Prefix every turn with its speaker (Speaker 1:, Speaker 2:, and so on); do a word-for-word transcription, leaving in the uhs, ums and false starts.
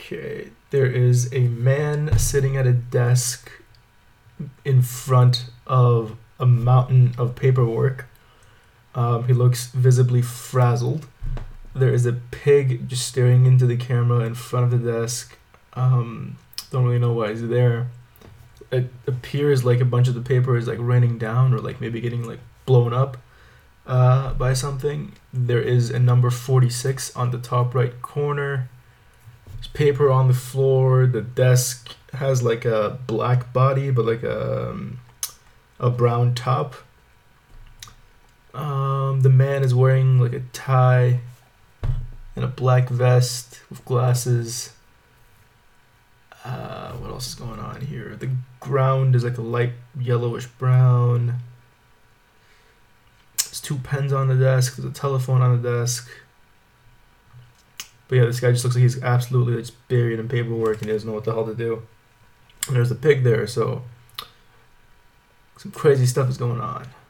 Speaker 1: Okay, there is a man sitting at a desk in front of a mountain of paperwork. Um, he looks visibly frazzled. There is a pig just staring into the camera in front of the desk. Um, don't really know why he's there. It appears like a bunch of the paper is like raining down or like maybe getting like blown up uh, by something. There is a number forty-six on the top right corner. There's paper on the floor. The desk has like a black body but like a, um, a brown top. Um, the man is wearing like a tie and a black vest with glasses. Uh, what else is going on here? The ground is like a light yellowish brown. There's two pens on the desk. There's a telephone on the desk. But yeah, this guy just looks like he's absolutely just buried in paperwork and he doesn't know what the hell to do. And there's a pig there, so some crazy stuff is going on.